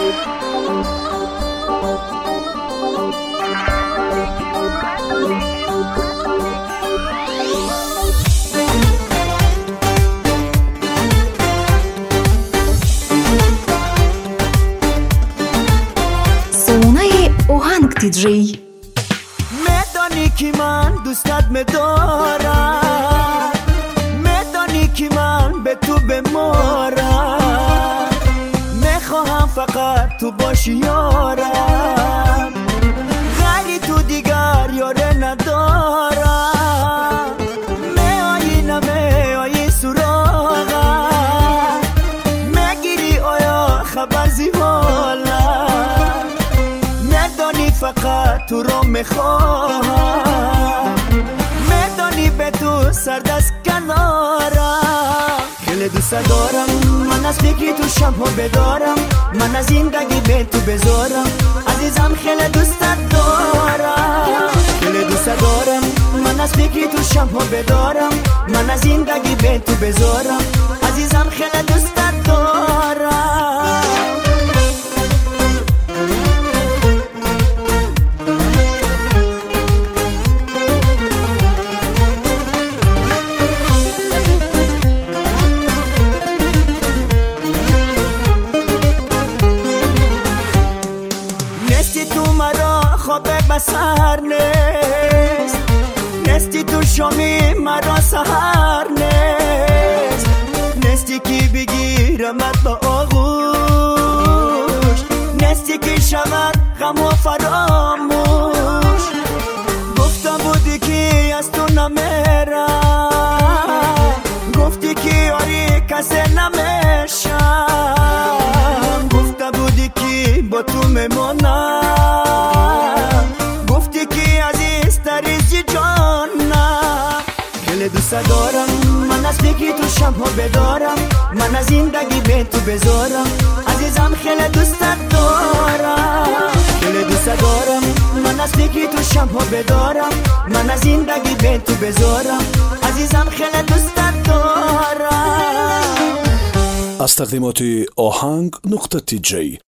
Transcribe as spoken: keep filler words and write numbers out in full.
دیجی میدانی که من دوستت می‌دارم، میدانی که من به تو بمارم، میخواهم فقط تو باشی یارم، غیری تو دیگر یاره ندارم. میایی نمیایی سراغم، میگیری آیا خبر زیبالم، فقط تو رو میخواهم، میدانی به تو سردست کنارم. خیلی دوست دارم من از فکری تو شبها بدارم، من از زندگی به تو بذارم عزیزم، خیلی دوست دارم. خیلی دوست دارم من از فکری تو شبها بدارم، من از زندگی به تو بذارم عزیزم، خیلی دوست دارم. بسر نیست، نستی تو شامی مرا سهر نیست، نستی که بگیرمت با آغوش، نستی که شود غم و فراموش. گفتم بودی که از تو نمیرم، گفتی که یاری کسی نمیشم، گفته بودی که با تو میمانم، گفتی که عزیز تریزی جانم. خیلی دوست دارم من از فکری تو شبها بدارم، من از زندگی به تو بذارم عزیزم، خیلی دوست دارم. خیلی دوست دارم من از فکری تو شبها بدارم، من از زندگی به تو بذارم عزیزم، خیلی دوست دارم. از تقدیمات آهنگ نقطه تی جی